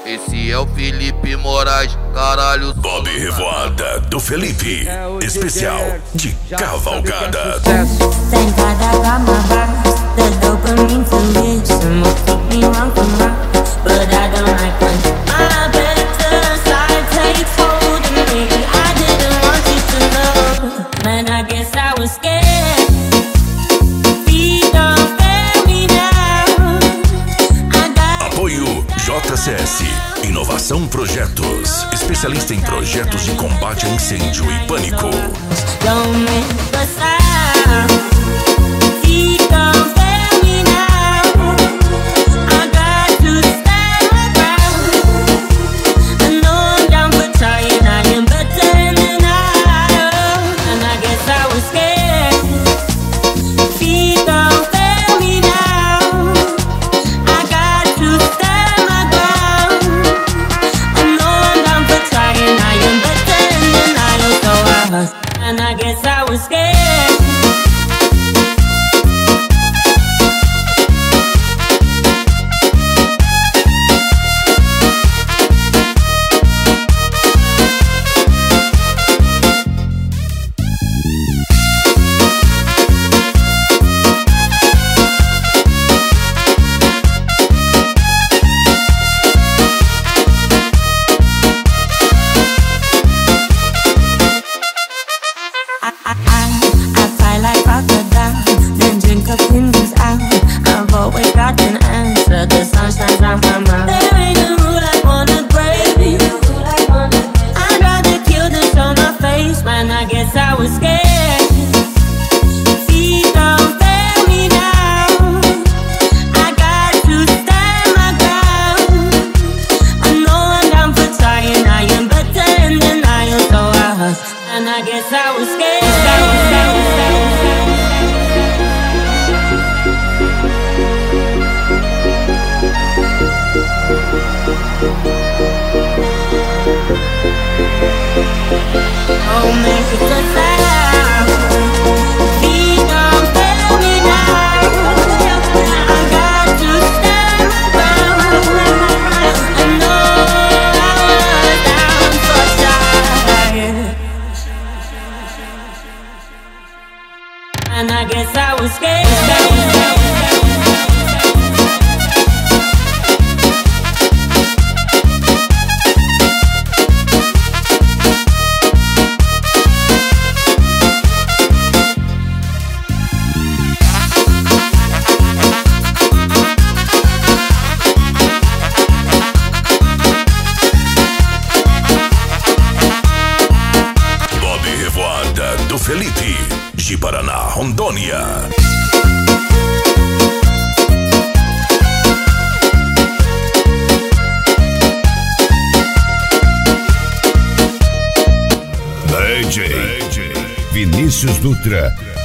Esse é o Felipe Moraes, caralho. Bob Revoada do Felipe, especial de cavalgada. Thank God I got my vibes, the dopamine to listen will keep me wrong from right, but I don't like when my better side takes hold of me. I didn't want you to know, man, I guess I was scared. Please don't fail me now. Apoio JCS Inovação Projetos, especialista em projetos de combate a incêndio e pânico. Don't make a sound. Please don't fail me now. I got to stand my ground. I know I'm down for trying, I am better than I am, and I guess I was scared. Please don't fail me now. I got to stand my ground. I know I'm down for trying, I am better than I am, so I was, and I guess I was scared. I fight like crocodile, then drink up in this out. I've always got an answer, the sun shines on my mouth. There ain't a rule I wanna break. I'd rather kill than show my face, man, I guess I was scared. Please don't fail me now. I got to stand my ground. I know I'm down for trying, I am better in denial, so I was, and I guess I was scared. Oh, make it a sound. Please don't fail me now. I got to stand my ground. I know I was down for trying, and I guess I was scared. Bob Revoada do Felipe, de Paraná, Rondônia. DJ Vinícius Dutra.